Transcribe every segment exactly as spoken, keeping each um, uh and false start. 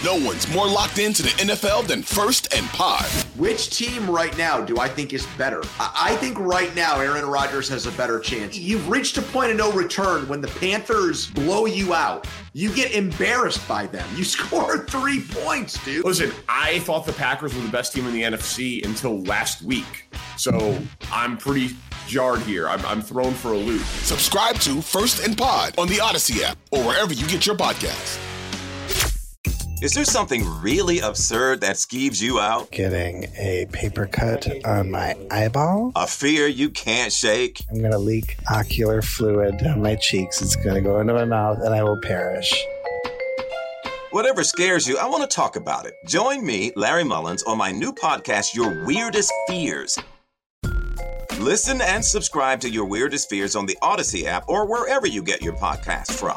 No one's more locked into the N F L than First and Pod. Which team right now do I think is better? I think right now Aaron Rodgers has a better chance. You've reached a point of no return when the Panthers blow you out. You get embarrassed by them. You score three points, dude. Listen, I thought the Packers were the best team in the N F C until last week. So I'm pretty jarred here. I'm, I'm thrown for a loop. Subscribe to First and Pod on the Odyssey app or wherever you get your podcasts. Is there something really absurd that skeeves you out? Getting a paper cut on my eyeball. A fear you can't shake? I'm going to leak ocular fluid down my cheeks. It's going to go into my mouth and I will perish. Whatever scares you, I want to talk about it. Join me, Larry Mullins, on my new podcast, Your Weirdest Fears. Listen and subscribe to Your Weirdest Fears on the Odyssey app or wherever you get your podcasts from.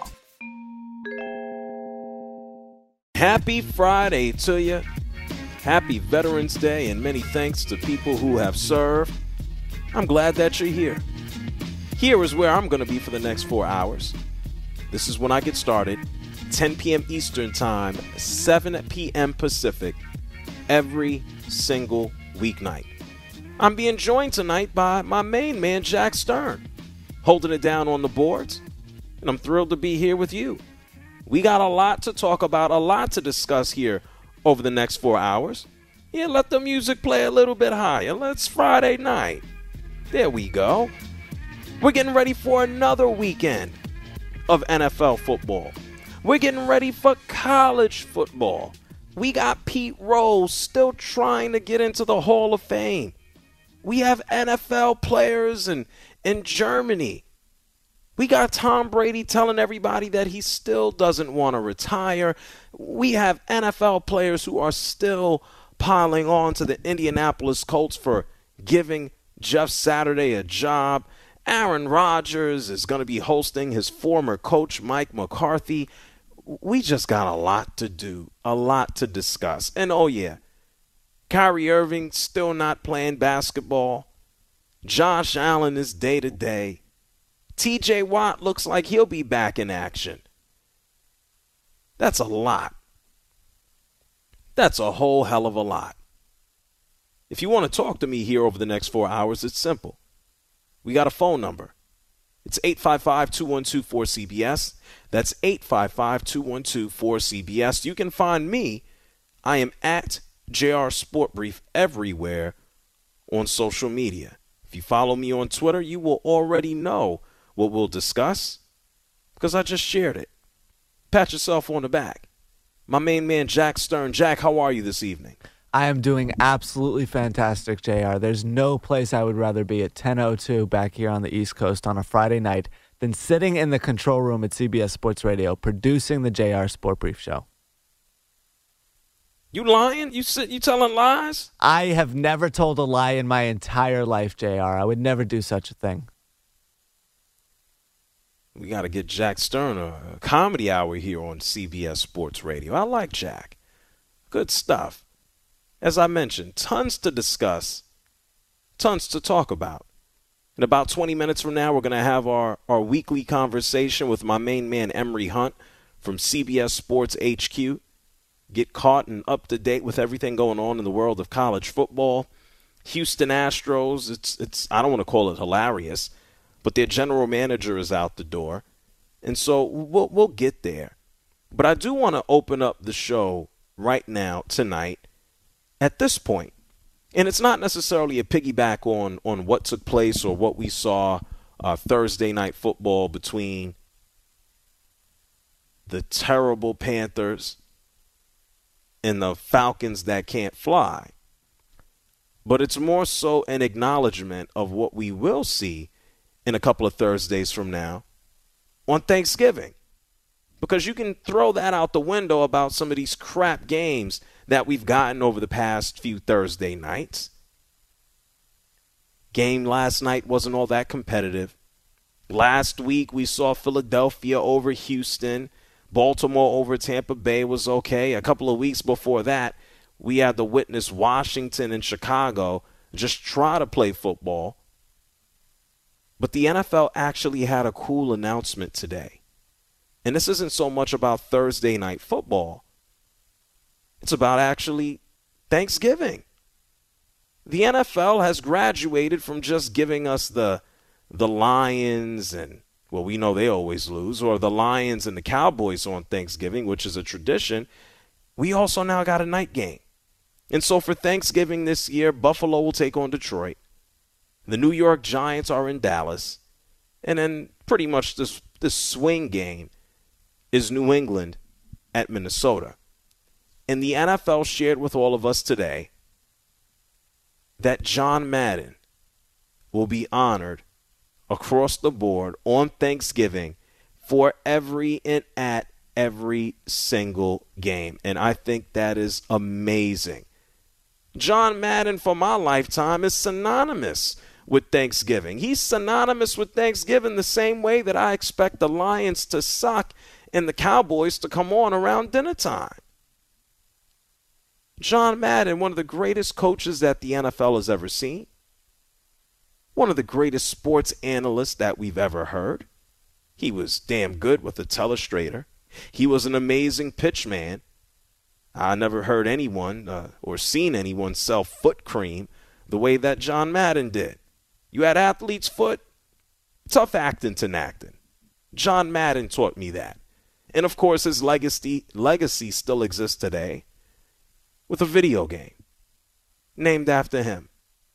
Happy Friday to you. Happy Veterans Day, and many thanks to people who have served. I'm glad that you're here. Here is where I'm going to be for the next four hours. This is when I get started, ten p.m. Eastern Time, seven p.m. Pacific, every single weeknight. I'm being joined tonight by my main man, Jack Stern, holding it down on the boards, and I'm thrilled to be here with you. We got a lot to talk about, a lot to discuss here over the next four hours. Yeah, let the music play a little bit higher. Let's Friday night. There we go. We're getting ready for another weekend of N F L football. We're getting ready for college football. We got Pete Rose still trying to get into the Hall of Fame. We have N F L players in, in Germany. We got Tom Brady telling everybody that he still doesn't want to retire. We have N F L players who are still piling on to the Indianapolis Colts for giving Jeff Saturday a job. Aaron Rodgers is going to be hosting his former coach, Mike McCarthy. We just got a lot to do, a lot to discuss. And oh yeah, Kyrie Irving still not playing basketball. Josh Allen is day to day. T J Watt looks like he'll be back in action. That's a lot. That's a whole hell of a lot. If you want to talk to me here over the next four hours, it's simple. We got a phone number. It's eight five five, two one two, four C B S. That's eight five five, two one two, four C B S. You can find me. I am at J R Sport Brief everywhere on social media. If you follow me on Twitter, you will already know what we'll discuss because I just shared it. Pat yourself on the back. My main man, Jack Stern. Jack, how are you this evening? I am doing absolutely fantastic, J R. There's no place I would rather be at ten oh two back here on the East Coast on a Friday night than sitting in the control room at C B S Sports Radio producing the J R Sport Brief Show. You lying? You sit, you telling lies? I have never told a lie in my entire life, J R. I would never do such a thing. We got to get Jack Stern a, a comedy hour here on C B S Sports Radio. I like Jack. Good stuff. As I mentioned, tons to discuss, tons to talk about. In about twenty minutes from now, we're going to have our, our weekly conversation with my main man, Emery Hunt, from C B S Sports H Q. Get caught and up to date with everything going on in the world of college football. Houston Astros, it's it's I don't want to call it hilarious, but their general manager is out the door. And so we'll, we'll get there. But I do want to open up the show right now, tonight, at this point. And it's not necessarily a piggyback on, on what took place or what we saw uh, Thursday night football between the terrible Panthers and the Falcons that can't fly. But it's more so an acknowledgement of what we will see in a couple of Thursdays from now on Thanksgiving. Because you can throw that out the window about some of these crap games that we've gotten over the past few Thursday nights. Game last night wasn't all that competitive. Last week we saw Philadelphia over Houston. Baltimore over Tampa Bay was okay. A couple of weeks before that, we had to witness Washington and Chicago just try to play football. But the N F L actually had a cool announcement today. And this isn't so much about Thursday night football. It's about actually Thanksgiving. The N F L has graduated from just giving us the the Lions and, well, we know they always lose, or the Lions and the Cowboys on Thanksgiving, which is a tradition. We also now got a night game. And so for Thanksgiving this year, Buffalo will take on Detroit. The New York Giants are in Dallas. And then pretty much this, this swing game is New England at Minnesota. And the N F L shared with all of us today that John Madden will be honored across the board on Thanksgiving for every and at every single game. And I think that is amazing. John Madden, for my lifetime, is synonymous with Thanksgiving. He's synonymous with Thanksgiving the same way that I expect the Lions to suck and the Cowboys to come on around dinner time. John Madden, one of the greatest coaches that the N F L has ever seen. One of the greatest sports analysts that we've ever heard. He was damn good with a telestrator. He was an amazing pitch man. I never heard anyone uh, or seen anyone sell foot cream the way that John Madden did. You had athlete's foot, tough acting to acting. John Madden taught me that. And of course, his legacy legacy still exists today with a video game named after him.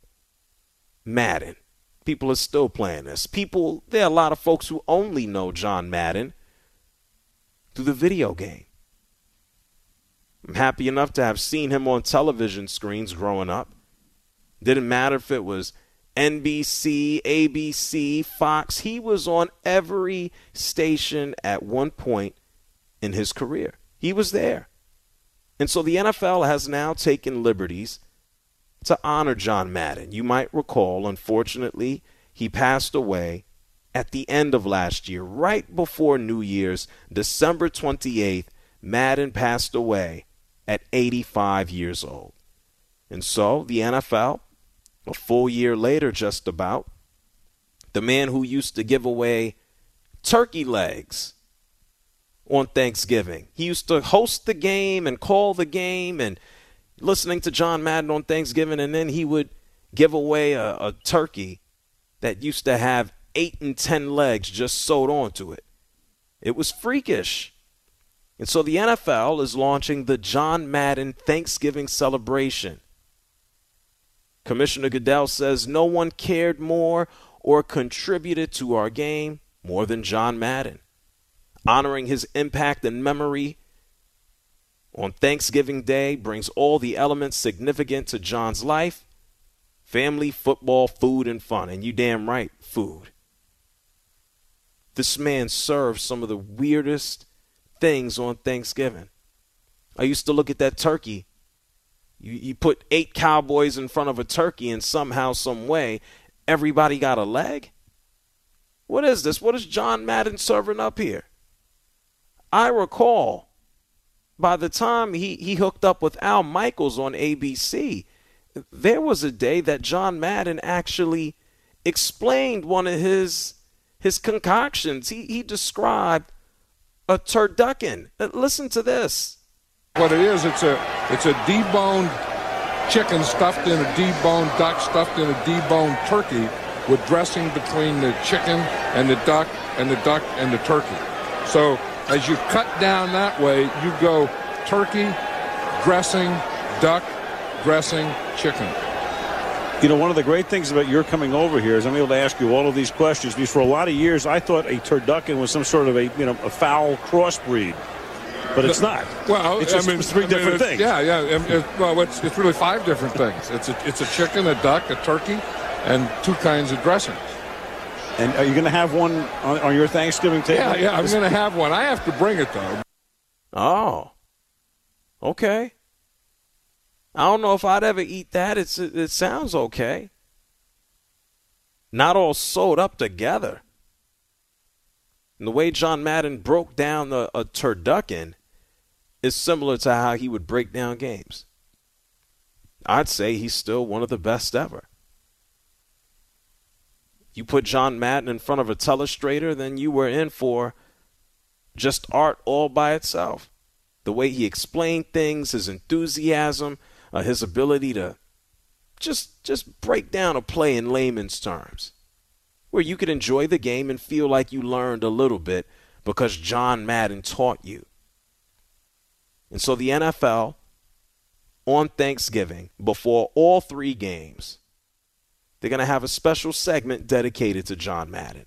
Madden. People are still playing this. People, there are a lot of folks who only know John Madden through the video game. I'm happy enough to have seen him on television screens growing up. Didn't matter if it was N B C, A B C, Fox. He was on every station at one point in his career. He was there. And so the N F L has now taken liberties to honor John Madden. You might recall, unfortunately, he passed away at the end of last year, right before New Year's, December twenty-eighth. Madden passed away at eighty-five years old. And so the N F L, a full year later just about, the man who used to give away turkey legs on Thanksgiving. He used to host the game and call the game and listening to John Madden on Thanksgiving, and then he would give away a, a turkey that used to have eight and ten legs just sewed onto it. It was freakish. And so the N F L is launching the John Madden Thanksgiving celebration. Commissioner Goodell says no one cared more or contributed to our game more than John Madden. Honoring his impact and memory on Thanksgiving Day brings all the elements significant to John's life: family, football, food, and fun. And you damn right, food. This man served some of the weirdest things on Thanksgiving. I used to look at that turkey. You, you put eight cowboys in front of a turkey and somehow, some way, everybody got a leg? What is this? What is John Madden serving up here? I recall by the time he, he hooked up with Al Michaels on A B C, there was a day that John Madden actually explained one of his his concoctions. He, he described a turducken. Listen to this. What it is, it's a it's a deboned chicken stuffed in a deboned duck stuffed in a deboned turkey with dressing between the chicken and the duck and the duck and the turkey. So as you cut down that way, you go turkey, dressing, duck, dressing, chicken. You know, one of the great things about your coming over here is I'm able to ask you all of these questions, because for a lot of years I thought a turducken was some sort of a, you know, a foul crossbreed. But it's not. Well, it's just I mean, three I mean, different things. Yeah, yeah. It, well, it's, it's really five different things. It's a, it's a chicken, a duck, a turkey, and two kinds of dressings. And are you going to have one on, on your Thanksgiving table? Yeah, yeah, I'm going to have one. I have to bring it, though. Oh, okay. I don't know if I'd ever eat that. It's It, it sounds okay. Not all sewed up together. And the way John Madden broke down the, a turducken is similar to how he would break down games. I'd say he's still one of the best ever. You put John Madden in front of a telestrator, then you were in for just art all by itself. The way he explained things, his enthusiasm, uh, his ability to just just break down a play in layman's terms, where you could enjoy the game and feel like you learned a little bit because John Madden taught you. And so the N F L, on Thanksgiving, before all three games, they're going to have a special segment dedicated to John Madden.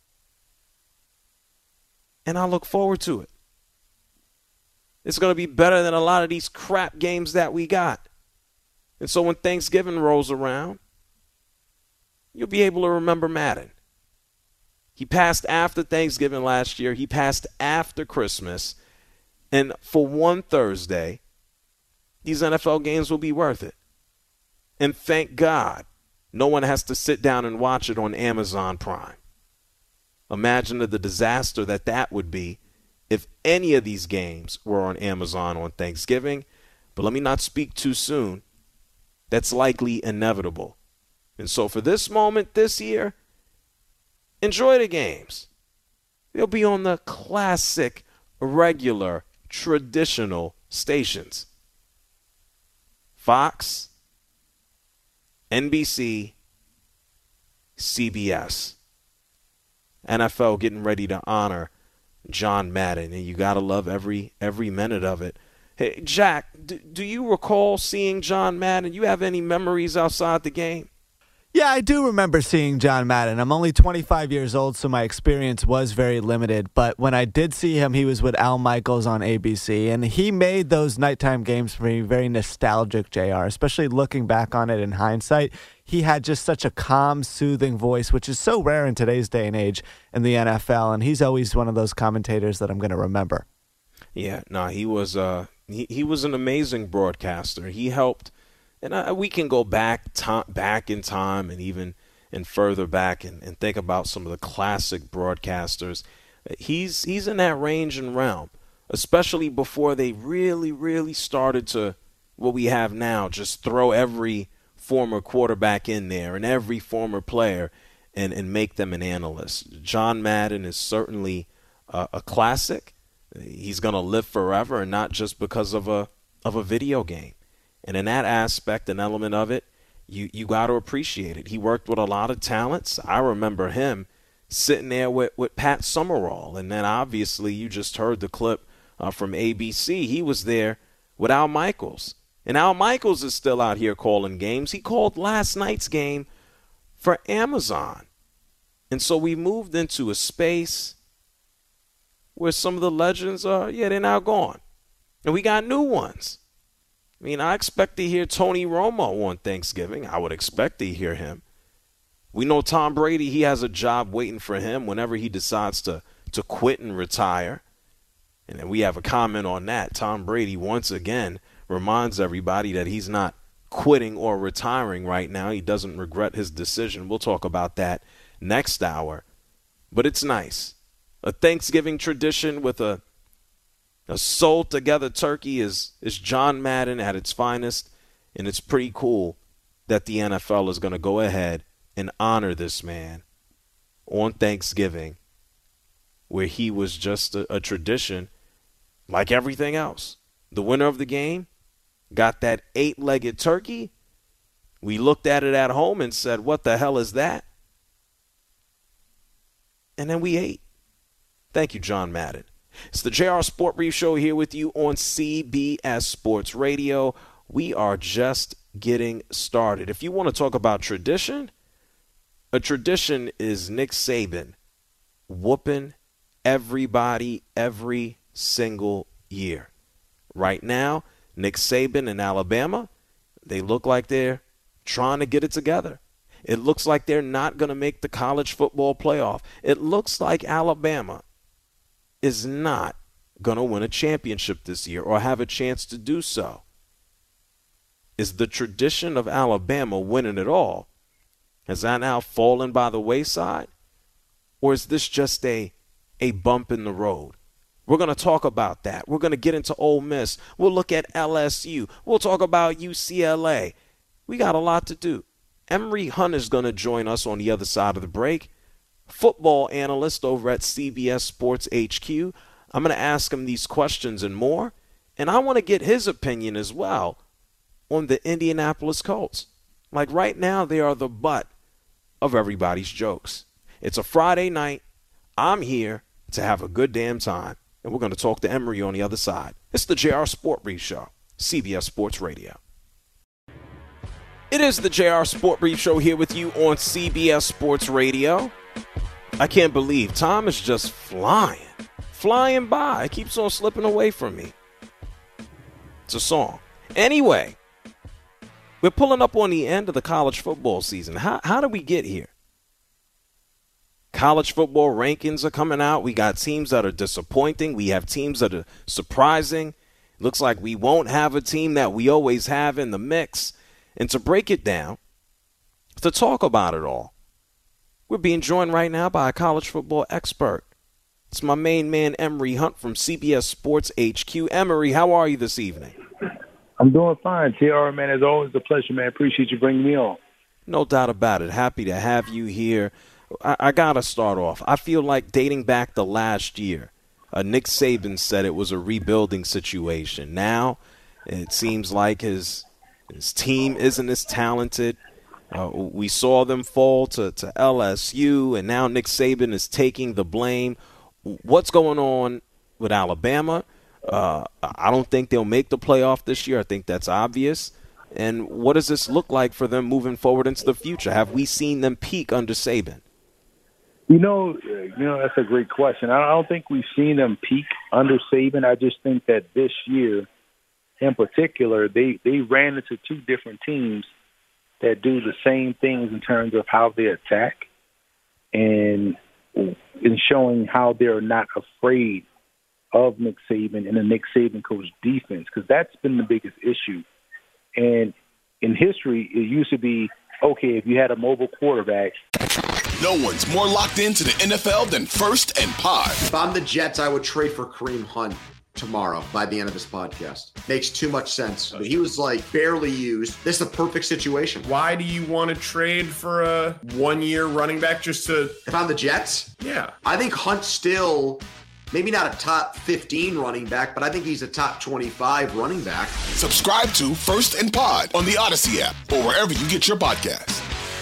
And I look forward to it. It's going to be better than a lot of these crap games that we got. And so when Thanksgiving rolls around, you'll be able to remember Madden. He passed after Thanksgiving last year. He passed after Christmas. And for one Thursday, these N F L games will be worth it. And thank God, no one has to sit down and watch it on Amazon Prime. Imagine the disaster that that would be if any of these games were on Amazon on Thanksgiving. But let me not speak too soon. That's likely inevitable. And so for this moment this year, enjoy the games. They'll be on the classic, regular, traditional stations. Fox, N B C, C B S. N F L getting ready to honor John Madden, and you got to love every every minute of it. Hey, Jack, do, do you recall seeing John Madden? You have any memories outside the game? Yeah, I do remember seeing John Madden. I'm only twenty-five years old, so my experience was very limited. But when I did see him, he was with Al Michaels on A B C, and he made those nighttime games for me very nostalgic, J R, especially looking back on it in hindsight. He had just such a calm, soothing voice, which is so rare in today's day and age in the N F L, and he's always one of those commentators that I'm going to remember. Yeah, no, he was uh, he, he was an amazing broadcaster. He helped. And I, we can go back to, back in time and even and further back and, and think about some of the classic broadcasters. He's he's in that range and realm, especially before they really, really started to, what we have now, just throw every former quarterback in there and every former player and, and make them an analyst. John Madden is certainly a, a classic. He's going to live forever, and not just because of a of a video game. And in that aspect, an element of it, you, you got to appreciate it. He worked with a lot of talents. I remember him sitting there with, with Pat Summerall. And then obviously you just heard the clip uh, from A B C. He was there with Al Michaels. And Al Michaels is still out here calling games. He called last night's game for Amazon. And so we moved into a space where some of the legends are, yeah, they're now gone. And we got new ones. I mean, I expect to hear Tony Romo on Thanksgiving. I would expect to hear him. We know Tom Brady, he has a job waiting for him whenever he decides to, to quit and retire. And then we have a comment on that. Tom Brady, once again, reminds everybody that he's not quitting or retiring right now. He doesn't regret his decision. We'll talk about that next hour. But it's nice. A Thanksgiving tradition with a A sold-together turkey is, is John Madden at its finest, and it's pretty cool that the N F L is going to go ahead and honor this man on Thanksgiving, where he was just a, a tradition like everything else. The winner of the game got that eight-legged turkey. We looked at it at home and said, what the hell is that? And then we ate. Thank you, John Madden. It's the J R Sport Brief Show here with you on C B S Sports Radio. We are just getting started. If you want to talk about tradition, a tradition is Nick Saban whooping everybody every single year. Right now, Nick Saban in Alabama, they look like they're trying to get it together. It looks like they're not going to make the college football playoff. It looks like Alabama is not going to win a championship this year or have a chance to do so. Is the tradition of Alabama winning it all, has that now fallen by the wayside? Or is this just a, a bump in the road? We're going to talk about that. We're going to get into Ole Miss. We'll look at L S U. We'll talk about U C L A. We got a lot to do. Emory Hunt is going to join us on the other side of the break. Football analyst over at C B S Sports H Q. I'm going to ask him these questions and more. And I want to get his opinion as well on the Indianapolis Colts. Like right now, they are the butt of everybody's jokes. It's a Friday night. I'm here to have a good damn time. And we're going to talk to Emery on the other side. It's the J R Sport Brief Show, C B S Sports Radio. It is the J R Sport Brief Show here with you on C B S Sports Radio. I can't believe time is just flying, flying by. It keeps on slipping away from me. It's a song. Anyway, we're pulling up on the end of the college football season. How, how did we get here? College football rankings are coming out. We got teams that are disappointing. We have teams that are surprising. Looks like we won't have a team that we always have in the mix. And to break it down, to talk about it all, we're being joined right now by a college football expert. It's my main man, Emery Hunt from C B S Sports H Q. Emery, how are you this evening? I'm doing fine. J R, man, it's always a pleasure, man. Appreciate you bringing me on. No doubt about it. Happy to have you here. I, I got to start off. I feel like dating back to last year, uh, Nick Saban said it was a rebuilding situation. Now it seems like his his team isn't as talented. Uh, we saw them fall to, to L S U, and now Nick Saban is taking the blame. What's going on with Alabama? Uh, I don't think they'll make the playoff this year. I think that's obvious. And what does this look like for them moving forward into the future? Have we seen them peak under Saban? You know, you know that's a great question. I don't think we've seen them peak under Saban. I just think that this year, in particular, they, they ran into two different teams that do the same things in terms of how they attack and in showing how they're not afraid of Nick Saban and the Nick Saban coach defense, because that's been the biggest issue. And in history, it used to be, okay, if you had a mobile quarterback. No one's more locked into the N F L than First and Pod. If I'm the Jets, I would trade for Kareem Hunt tomorrow by the end of this podcast. Makes too much sense. But he was like barely used. This is the perfect situation. Why do you want to trade for a one-year running back just to... If I'm the Jets? Yeah. I think Hunt's still... Maybe not a top fifteen running back, but I think he's a top twenty-five running back. Subscribe to First and Pod on the Odyssey app or wherever you get your podcasts.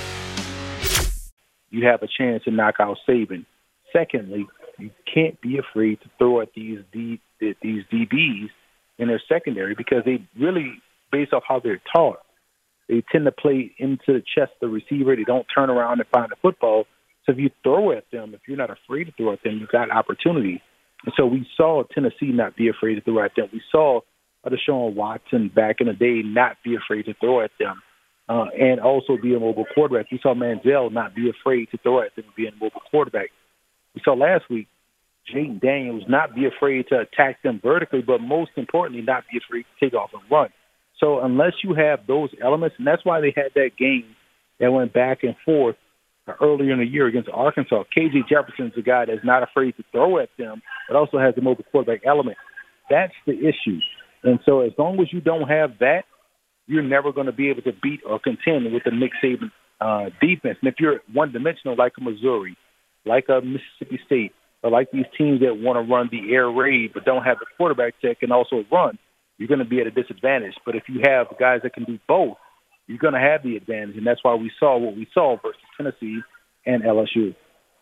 You have a chance to knock out Saban. Secondly, you can't be afraid to throw at these D, these D Bs in their secondary, because they really, based off how they're taught, they tend to play into the chest of the receiver. They don't turn around and find the football. So if you throw at them, if you're not afraid to throw at them, you've got opportunity. And so we saw Tennessee not be afraid to throw at them. We saw Deshaun Watson back in the day not be afraid to throw at them, uh, and also be a mobile quarterback. We saw Manziel not be afraid to throw at them and be a mobile quarterback. We saw last week Jayden Daniels not be afraid to attack them vertically, but most importantly, not be afraid to take off and run. So unless you have those elements, and that's why they had that game that went back and forth earlier in the year against Arkansas. K J Jefferson's a guy that's not afraid to throw at them, but also has the mobile quarterback element. That's the issue. And so as long as you don't have that, you're never going to be able to beat or contend with the Nick Saban uh, defense. And if you're one-dimensional like a Missouri, like a Mississippi State, or like these teams that want to run the air raid but don't have the quarterback that can also run, you're going to be at a disadvantage. But if you have guys that can do both, you're going to have the advantage, and that's why we saw what we saw versus Tennessee and L S U.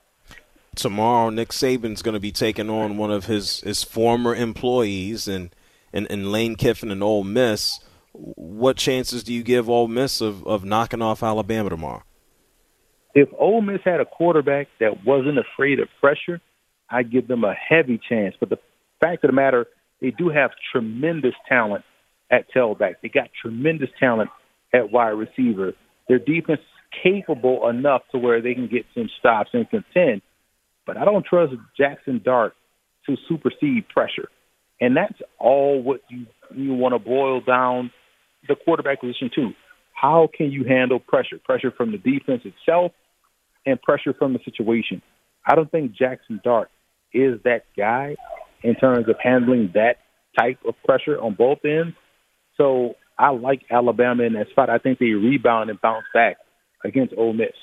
Tomorrow, Nick Saban's going to be taking on one of his, his former employees and, and, and Lane Kiffin and Ole Miss. What chances do you give Ole Miss of, of knocking off Alabama tomorrow? If Ole Miss had a quarterback that wasn't afraid of pressure, I'd give them a heavy chance. But the fact of the matter, they do have tremendous talent at tailback. They got tremendous talent at wide receiver. Their defense is capable enough to where they can get some stops and contend. But I don't trust Jackson Dart to supersede pressure. And that's all what you, you want to boil down the quarterback position to. How can you handle pressure? Pressure from the defense itself and pressure from the situation. I don't think Jackson Dart is that guy in terms of handling that type of pressure on both ends. So I like Alabama in that spot. I think they rebound and bounce back against Ole Miss.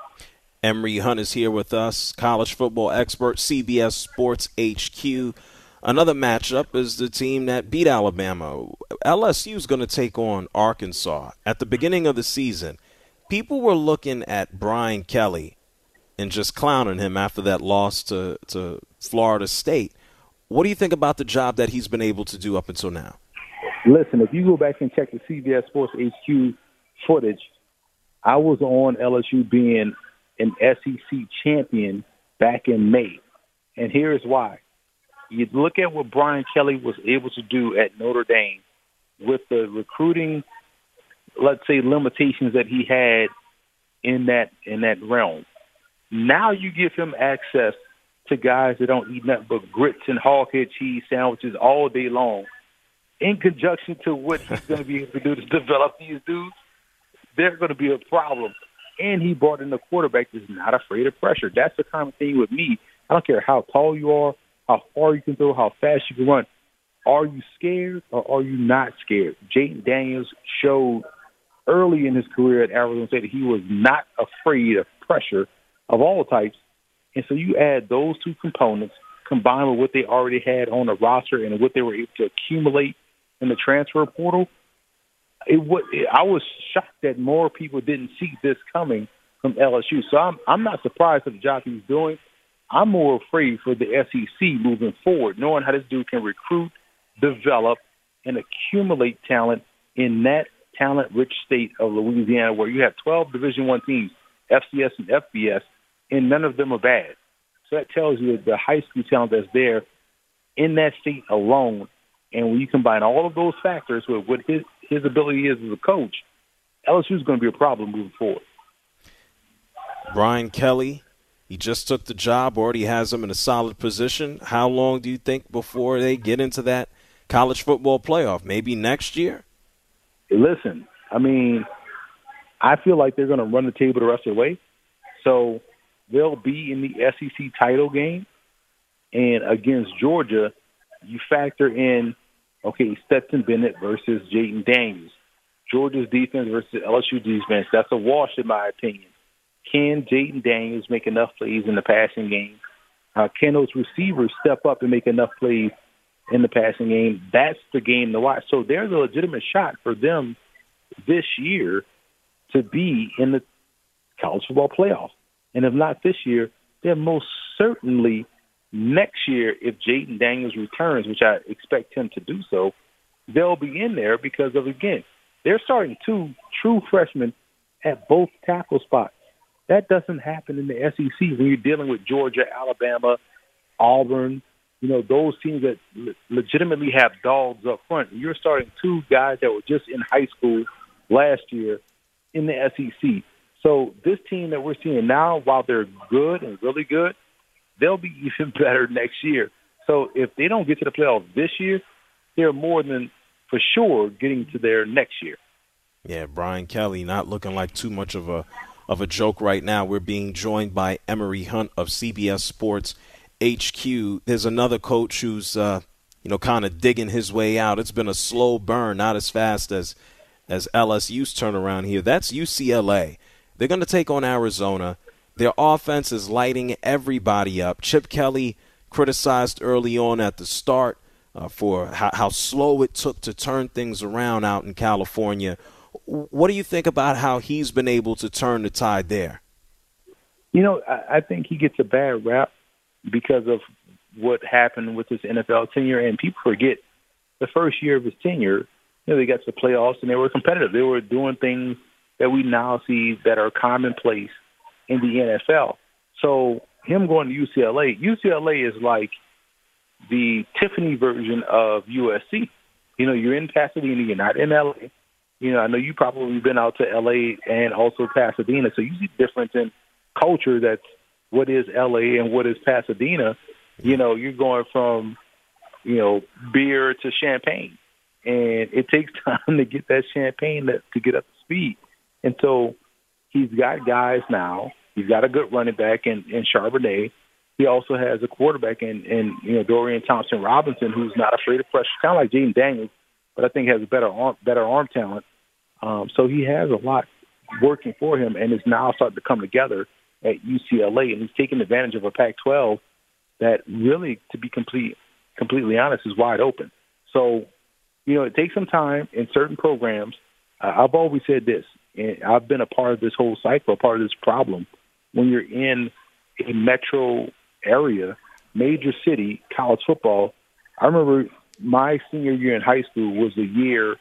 Emery Hunt is here with us, college football expert, C B S Sports H Q. Another matchup is the team that beat Alabama. L S U is going to take on Arkansas. At the beginning of the season, people were looking at Brian Kelly and just clowning him after that loss to, to Florida State. What do you think about the job that he's been able to do up until now? Listen, if you go back and check the C B S Sports H Q footage, I was on L S U being an S E C champion back in May. And here's why. You look at what Brian Kelly was able to do at Notre Dame with the recruiting, let's say, limitations that he had in that in that realm. Now you give him access to guys that don't eat nothing but grits and hog head cheese sandwiches all day long, in conjunction to what he's going to be able to do to develop these dudes. They're going to be a problem. And he brought in a quarterback that's not afraid of pressure. That's the common thing with me. I don't care how tall you are, how far you can throw, how fast you can run. Are you scared or are you not scared? Jayden Daniels showed early in his career at Arizona State that he was not afraid of pressure of all types. And so you add those two components combined with what they already had on the roster and what they were able to accumulate in the transfer portal. It would, I was shocked that more people didn't see this coming from L S U. So I'm I'm not surprised at the job he's doing. I'm more afraid for the S E C moving forward, knowing how this dude can recruit, develop, and accumulate talent in that talent-rich state of Louisiana, where you have twelve Division One teams, F C S and F B S, and none of them are bad. So that tells you the high school talent that's there in that state alone. And when you combine all of those factors with what his, his ability is as a coach, L S U is going to be a problem moving forward. Brian Kelly, he just took the job, already has him in a solid position. How long do you think before they get into that college football playoff? Maybe next year? Listen, I mean, I feel like they're going to run the table the rest of the way. So they'll be in the S E C title game. And against Georgia, you factor in, okay, Stetson Bennett versus Jayden Daniels. Georgia's defense versus L S U defense. That's a wash in my opinion. Can Jayden Daniels make enough plays in the passing game? Uh, can those receivers step up and make enough plays in the passing game? That's the game to watch. So there's a legitimate shot for them this year to be in the college football playoff. And if not this year, then most certainly next year, if Jayden Daniels returns, which I expect him to do so, they'll be in there because of, again, they're starting two true freshmen at both tackle spots. That doesn't happen in the S E C when you're dealing with Georgia, Alabama, Auburn, you know, those teams that le- legitimately have dogs up front. You're starting two guys that were just in high school last year in the S E C. So this team that we're seeing now, while they're good and really good, they'll be even better next year. So if they don't get to the playoffs this year, they're more than for sure getting to there next year. Yeah, Brian Kelly not looking like too much of a of a joke right now. We're being joined by Emory Hunt of C B S Sports H Q. There's another coach who's uh, you know, kind of digging his way out. It's been a slow burn, not as fast as as L S U's turnaround here. That's U C L A. They're going to take on Arizona. Their offense is lighting everybody up. Chip Kelly criticized early on at the start uh, for how, how slow it took to turn things around out in California. What do you think about how he's been able to turn the tide there? You know, I, I think he gets a bad rap because of what happened with his N F L tenure, and people forget the first year of his tenure, you know, they got to the playoffs and they were competitive. They were doing things that we now see that are commonplace in the N F L. So him going to U C L A, U C L A is like the Tiffany version of U S C. You know, you're in Pasadena, you're not in L A. You know, I know you probably been out to L A and also Pasadena, so you see the difference in culture that's what is L A and what is Pasadena. You know, you're going from, you know, beer to champagne. And it takes time to get that champagne to, to get up to speed. And so he's got guys now. He's got a good running back in, in Charbonnet. He also has a quarterback in, in you know, Dorian Thompson-Robinson, who's not afraid of pressure, kind of like Jayden Daniels, but I think has a better arm, better arm talent. Um, so he has a lot working for him and is now starting to come together at U C L A, and he's taking advantage of a Pac twelve that really, to be complete, completely honest, is wide open. So, you know, it takes some time in certain programs. Uh, I've always said this, and I've been a part of this whole cycle, a part of this problem. When you're in a metro area, major city, college football, I remember my senior year in high school was the year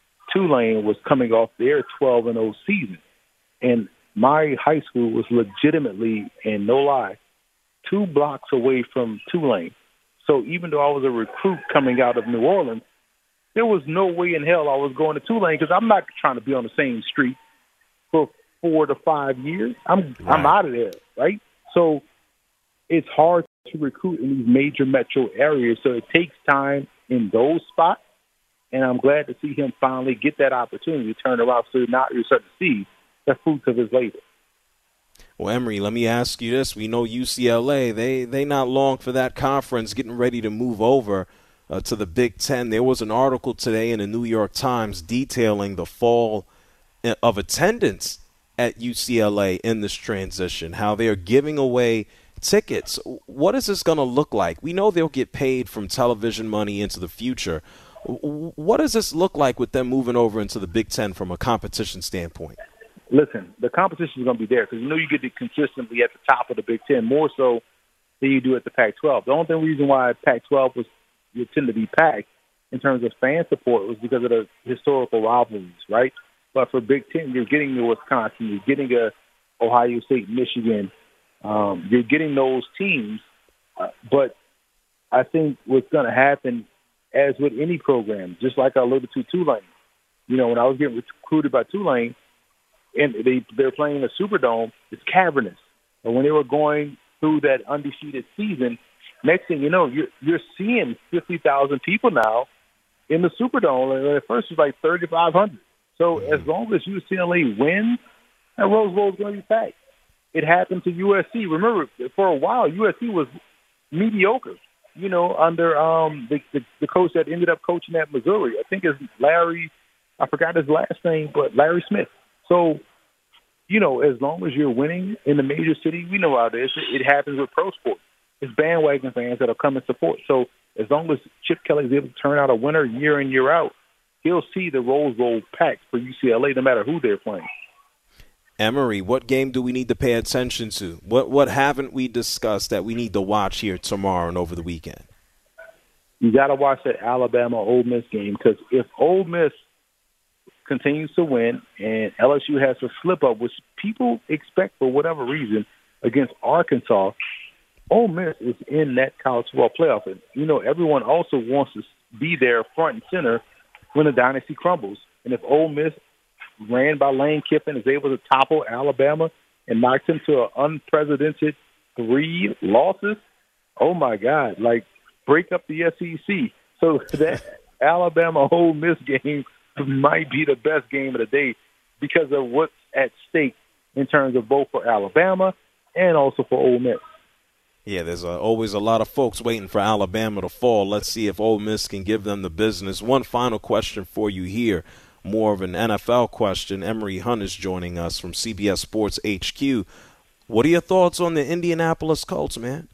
Tulane was coming off their twelve and oh season. And my high school was legitimately, and no lie, two blocks away from Tulane. So even though I was a recruit coming out of New Orleans, there was no way in hell I was going to Tulane because I'm not trying to be on the same street for four to five years. I'm right. I'm out of there, right? So it's hard to recruit in these major metro areas. So it takes time in those spots, and I'm glad to see him finally get that opportunity to turn around. So now you're starting to see the fruits of his labor. Well, Emory, let me ask you this. We know U C L A, they they not long for that conference, getting ready to move over uh, to the Big Ten. There was an article today in the New York Times detailing the fall of attendance at U C L A in this transition, how they're giving away tickets. What is this going to look like? We know they'll get paid from television money into the future. What does this look like with them moving over into the Big Ten from a competition standpoint? Listen, the competition is going to be there because you know you get it consistently at the top of the Big Ten, more so than you do at the Pac twelve. The only reason why Pac twelve was you tend to be packed in terms of fan support was because of the historical rivalries, right? But for Big Ten, you're getting the Wisconsin, you're getting a Ohio State, Michigan, um, you're getting those teams. Uh, but I think what's going to happen, as with any program, just like I alluded to Tulane, you know, when I was getting recruited by Tulane, and they they're playing in the Superdome, it's cavernous. But when they were going through that undefeated season, next thing you know, you're you're seeing fifty thousand people now in the Superdome. And at first it was like thirty-five hundred. So as long as U C L A wins, that Rose Bowl is going to be packed. It happened to U S C. Remember, for a while, U S C was mediocre. You know, under um the, the the coach that ended up coaching at Missouri. I think it's Larry. I forgot his last name, but Larry Smith. So, you know, as long as you're winning in the major city, we know how it is. It happens with pro sports. It's bandwagon fans that will come and support. So as long as Chip Kelly is able to turn out a winner year in, year out, he'll see the Rose Bowl packed for U C L A no matter who they're playing. Emory, what game do we need to pay attention to? What what haven't we discussed that we need to watch here tomorrow and over the weekend? You got to watch that Alabama-Ole Miss game because if Ole Miss continues to win and L S U has a slip-up, which people expect for whatever reason, against Arkansas, Ole Miss is in that college football playoff. And, you know, everyone also wants to be there front and center when the dynasty crumbles. And if Ole Miss, ran by Lane Kiffin, is able to topple Alabama and knock them to an unprecedented three losses, oh, my God, like break up the S E C. So that Alabama-Ole Miss game might be the best game of the day because of what's at stake in terms of both for Alabama and also for Ole Miss. Yeah, there's uh, always a lot of folks waiting for Alabama to fall. Let's see if Ole Miss can give them the business. One final question for you here, more of an N F L question. Emory Hunt is joining us from C B S Sports H Q. What are your thoughts on the Indianapolis Colts, man?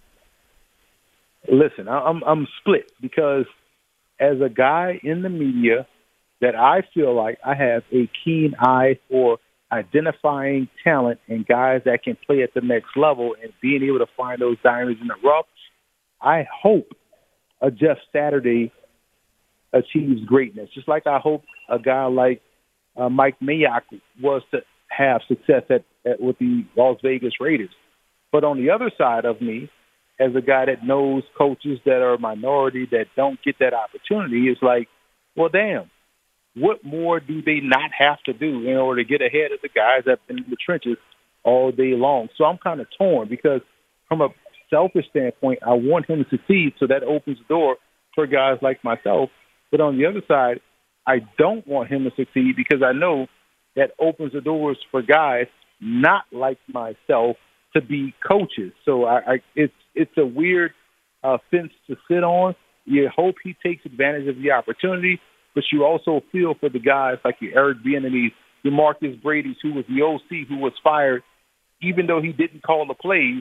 Listen, I'm I'm split because as a guy in the media that I feel like I have a keen eye for identifying talent and guys that can play at the next level and being able to find those diamonds in the rough, I hope a Jeff Saturday achieves greatness, just like I hope a guy like uh, Mike Mayock was to have success at, at with the Las Vegas Raiders. But on the other side of me, as a guy that knows coaches that are a minority that don't get that opportunity, is like, well, damn, what more do they not have to do in order to get ahead of the guys that have been in the trenches all day long? So I'm kind of torn because from a selfish standpoint, I want him to succeed, so that opens the door for guys like myself. But on the other side, I don't want him to succeed because I know that opens the doors for guys not like myself to be coaches. So I, I it's it's a weird uh, fence to sit on. You hope he takes advantage of the opportunity, but you also feel for the guys like your Eric Bieniemy, your Marcus Brady's, who was the O C who was fired, even though he didn't call the plays,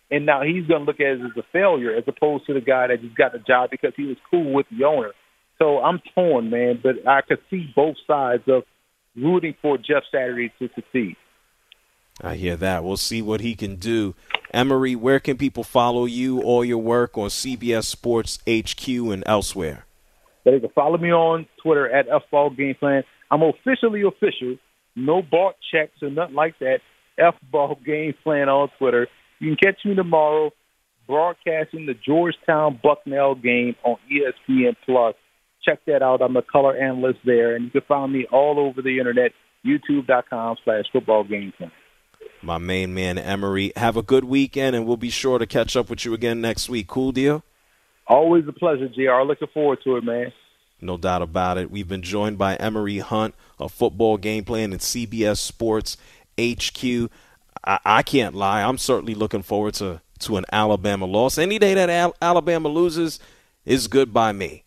and now he's going to look at it as a failure as opposed to the guy that just got the job because he was cool with the owner. So I'm torn, man, but I could see both sides of rooting for Jeff Saturday to succeed. I hear that. We'll see what he can do. Emory, where can people follow you or your work on C B S Sports H Q and elsewhere? They can follow me on Twitter at F Ball Game Plan. I'm officially official. No bought checks or nothing like that. F Ball Game Plan on Twitter. You can catch me tomorrow broadcasting the Georgetown Bucknell game on E S P N Plus. Check that out. I'm a color analyst there, and you can find me all over the internet, youtube.com slash football game plan. My main man, Emory. Have a good weekend, and we'll be sure to catch up with you again next week. Cool deal? Always a pleasure, J R. Looking forward to it, man. No doubt about it. We've been joined by Emory Hunt of Football Game Plan and C B S Sports H Q. I, I can't lie. I'm certainly looking forward to, to an Alabama loss. Any day that Al- Alabama loses is good by me.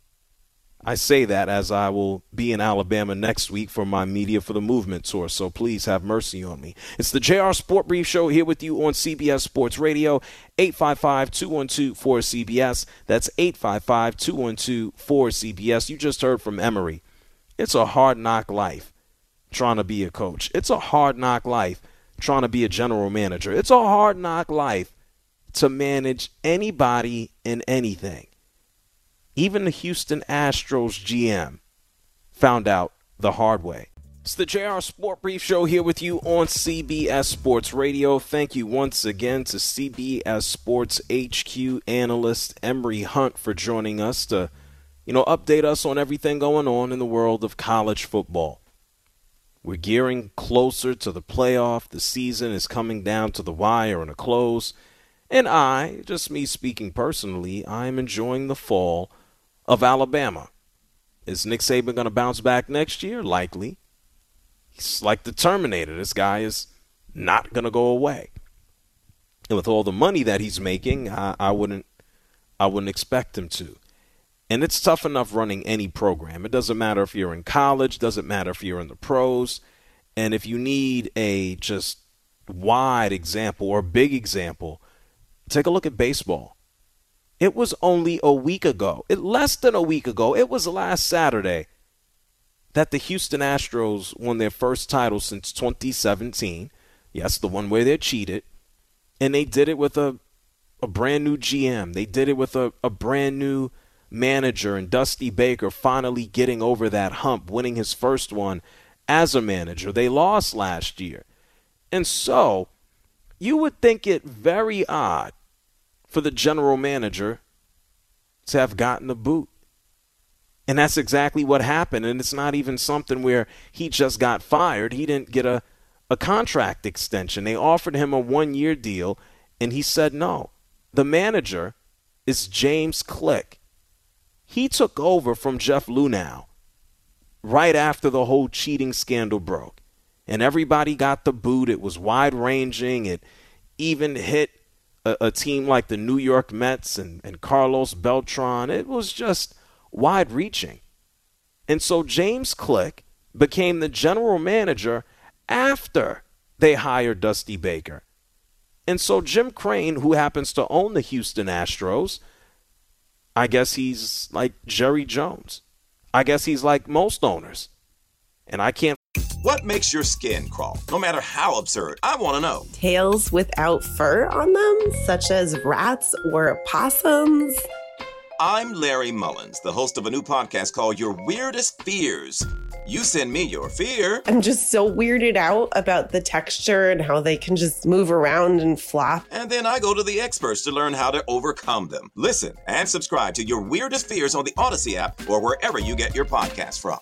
I say that as I will be in Alabama next week for my Media for the Movement tour, so please have mercy on me. It's the J R Sport Brief Show here with you on C B S Sports Radio, eight five five, two one two, four C B S. That's eight five five, two one two, four C B S. You just heard from Emory. It's a hard knock life trying to be a coach. It's a hard knock life trying to be a general manager. It's a hard knock life to manage anybody and anything. Even the Houston Astros G M found out the hard way. It's the J R Sport Brief Show here with you on C B S Sports Radio. Thank you once again to C B S Sports H Q analyst Emory Hunt for joining us to, you know, update us on everything going on in the world of college football. We're gearing closer to the playoff. The season is coming down to the wire and a close. And I, just me speaking personally, I'm enjoying the fall of Alabama. Is Nick Saban going to bounce back next year? Likely. He's like the Terminator. This guy is not going to go away. And with all the money that he's making, I, I wouldn't I wouldn't expect him to. And it's tough enough running any program. It doesn't matter if you're in college, doesn't matter if you're in the pros. And if you need a just wide example or big example, take a look at baseball. It was only a week ago, it, less than a week ago, it was last Saturday, that the Houston Astros won their first title since twenty seventeen. Yes, the one where they cheated. And they did it with a, a brand new G M. They did it with a, a brand new manager, and Dusty Baker finally getting over that hump, winning his first one as a manager. They lost last year. And so you would think it very odd for the general manager to have gotten the boot. And that's exactly what happened. And it's not even something where he just got fired. He didn't get a, a contract extension. They offered him a one-year deal, and he said no. The manager is James Click. He took over from Jeff Luhnow right after the whole cheating scandal broke. And everybody got the boot. It was wide-ranging. It even hit a, a team like the New York Mets and, and Carlos Beltran. It was just wide-reaching. And so James Click became the general manager after they hired Dusty Baker. And so Jim Crane, who happens to own the Houston Astros, I guess he's like Jerry Jones. I guess he's like most owners. And I can't. What makes your skin crawl? No matter how absurd, I want to know. Tails without fur on them, such as rats or possums. I'm Larry Mullins, the host of a new podcast called Your Weirdest Fears. You send me your fear. I'm just so weirded out about the texture and how they can just move around and flop. And then I go to the experts to learn how to overcome them. Listen and subscribe to Your Weirdest Fears on the Odyssey app or wherever you get your podcasts from.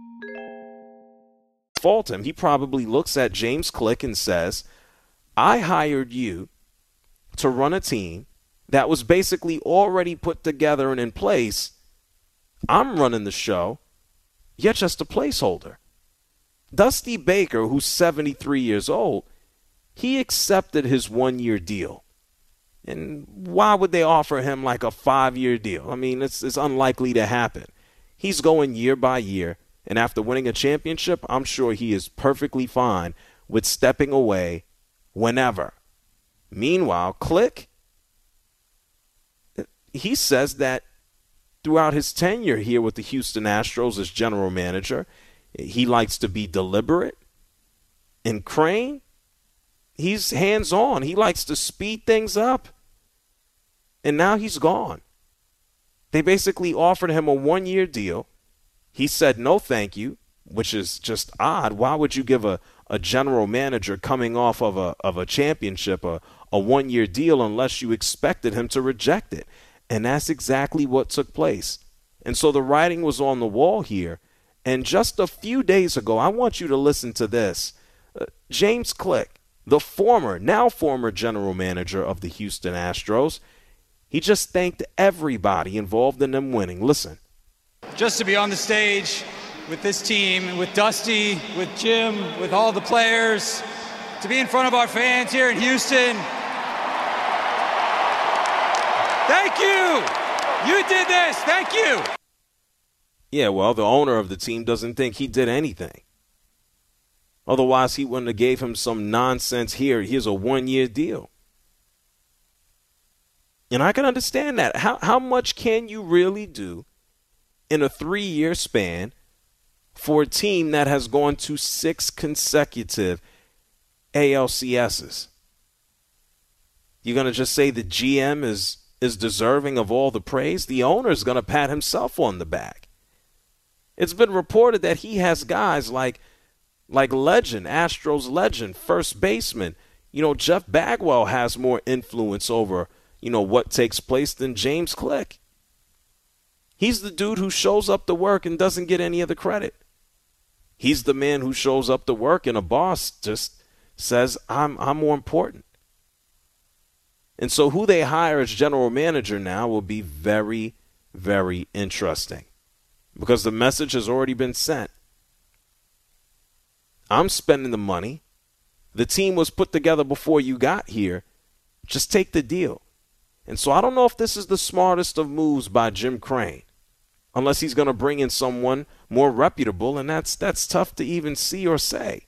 Fault him. He probably looks at James Click and says, I hired you to run a team that was basically already put together and in place. I'm running the show. You're just a placeholder. Dusty Baker, who's seventy-three years old, he accepted his one-year deal. And why would they offer him like a five-year deal? I mean, it's, it's unlikely to happen. He's going year by year. And after winning a championship, I'm sure he is perfectly fine with stepping away whenever. Meanwhile, Click, he says that throughout his tenure here with the Houston Astros as general manager, he likes to be deliberate. And Crane, he's hands-on. He likes to speed things up. And now he's gone. They basically offered him a one-year deal. He said no thank you, which is just odd. Why would you give a, a general manager coming off of a of a championship a, a one-year deal unless you expected him to reject it? And that's exactly what took place. And so the writing was on the wall here. And just a few days ago, I want you to listen to this. Uh, James Click, the former, now former general manager of the Houston Astros, he just thanked everybody involved in them winning. Listen. Just to be on the stage with this team, with Dusty, with Jim, with all the players, to be in front of our fans here in Houston. Thank you. You did this. Thank you. Yeah, well, the owner of the team doesn't think he did anything. Otherwise, he wouldn't have gave him some nonsense here. Here's a one-year deal. And I can understand that. How how much can you really do in a three-year span for a team that has gone to six consecutive A L C S's? You're going to just say the G M is, is deserving of all the praise? The owner is going to pat himself on the back. It's been reported that he has guys like, like legend, Astros legend, first baseman. You know, Jeff Bagwell has more influence over you know, what takes place than James Click. He's the dude who shows up to work and doesn't get any of the credit. He's the man who shows up to work and a boss just says, I'm I'm more important. And so who they hire as general manager now will be very, very interesting because the message has already been sent. I'm spending the money. The team was put together before you got here. Just take the deal. And so I don't know if this is the smartest of moves by Jim Crane, unless he's going to bring in someone more reputable, and that's that's tough to even see or say.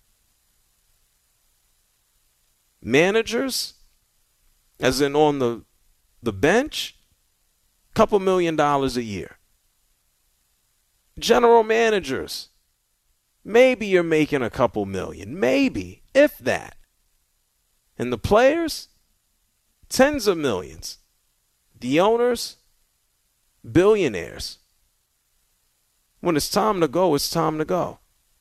Managers, as in on the the bench, couple million dollars a year. General managers, maybe you're making a couple million, maybe, if that. And the players, tens of millions. The owners, billionaires. When it's time to go, it's time to go.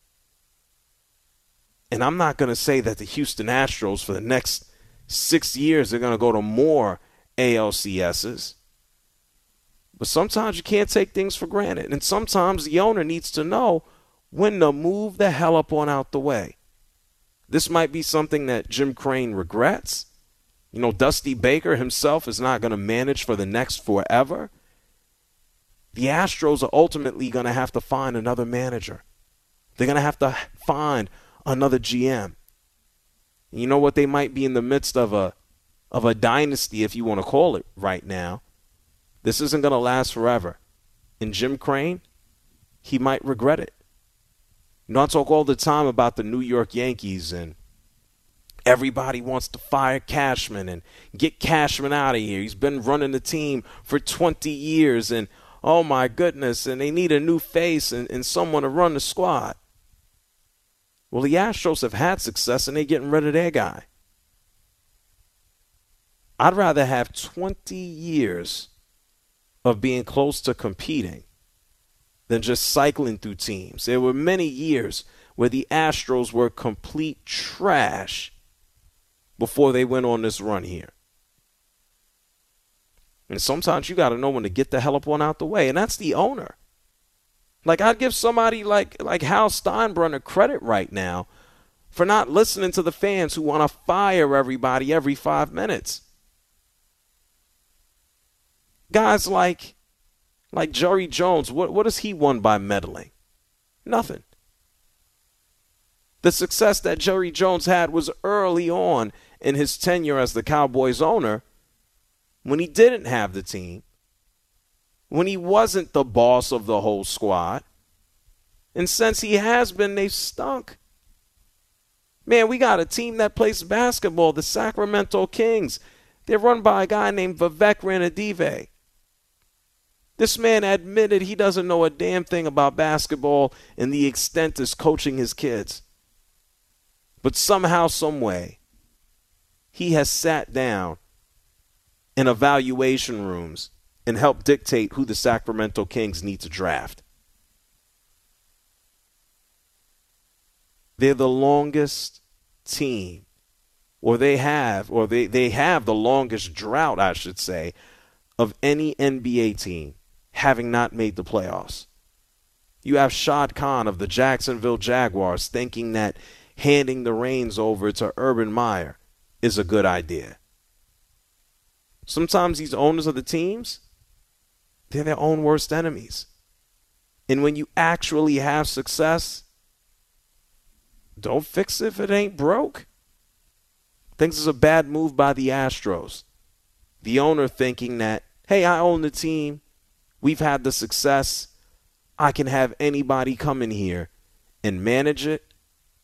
And I'm not going to say that the Houston Astros for the next six years are going to go to more A L C S's. But sometimes you can't take things for granted. And sometimes the owner needs to know when to move the hell up on out the way. This might be something that Jim Crane regrets. You know, Dusty Baker himself is not going to manage for the next forever. The Astros are ultimately going to have to find another manager. They're going to have to find another G M. You know what? They might be in the midst of a of a dynasty, if you want to call it right now. This isn't going to last forever. And Jim Crane, he might regret it. You know, I talk all the time about the New York Yankees, and everybody wants to fire Cashman and get Cashman out of here. He's been running the team for twenty years, and oh my goodness, and they need a new face and, and someone to run the squad. Well, the Astros have had success, and they're getting rid of their guy. I'd rather have twenty years of being close to competing than just cycling through teams. There were many years where the Astros were complete trash before they went on this run here. And sometimes you got to know when to get the hell up on out the way, and that's the owner. Like, I'd give somebody like, like Hal Steinbrenner credit right now for not listening to the fans who want to fire everybody every five minutes. Guys like like Jerry Jones, what, what has he won by meddling? Nothing. The success that Jerry Jones had was early on in his tenure as the Cowboys owner when he didn't have the team, when he wasn't the boss of the whole squad. And since he has been, they've stunk. Man, we got a team that plays basketball, the Sacramento Kings. They're run by a guy named Vivek Ranadive. This man admitted he doesn't know a damn thing about basketball and the extent is coaching his kids. But somehow, some way, he has sat down in evaluation rooms and helped dictate who the Sacramento Kings need to draft. They're the longest team, or they have, or they, they have the longest drought, I should say, of any N B A team having not made the playoffs. You have Shad Khan of the Jacksonville Jaguars thinking that handing the reins over to Urban Meyer is a good idea. Sometimes these owners of the teams, they're their own worst enemies. And when you actually have success, don't fix it if it ain't broke. I think this is a bad move by the Astros. The owner thinking that, hey, I own the team. We've had the success. I can have anybody come in here and manage it,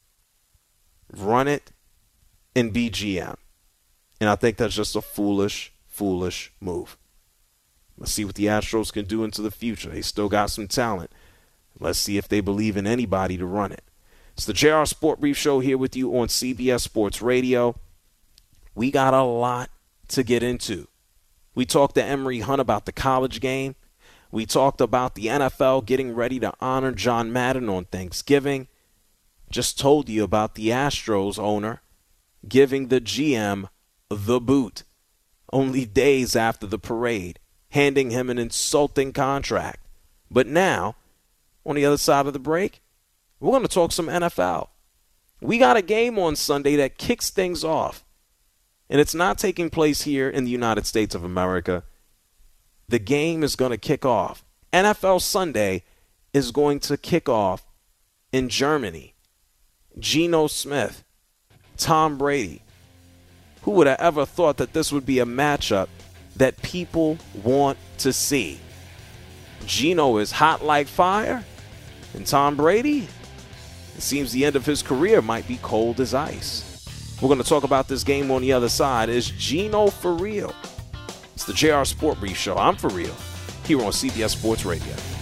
run it, and be G M. And I think that's just a foolish, foolish move. Let's see what the Astros can do into the future. They still got some talent. Let's see if they believe in anybody to run it. It's the J R Sport Brief Show here with you on C B S Sports Radio. We got a lot to get into. We talked to Emory Hunt about the college game. We talked about the N F L getting ready to honor John Madden on Thanksgiving. Just told you about the Astros owner giving the G M the boot only days after the parade, handing him an insulting contract. But now, on the other side of the break, we're going to talk some N F L. We got a game on Sunday that kicks things off. And it's not taking place here in the United States of America. The game is going to kick off. N F L Sunday is going to kick off in Germany. Geno Smith, Tom Brady. Who would have ever thought that this would be a matchup that people want to see? Geno is hot like fire, and Tom Brady, it seems the end of his career might be cold as ice. We're going to talk about this game on the other side. Is Geno for real? It's the J R Sport Brief Show. I'm for real here on C B S Sports Radio.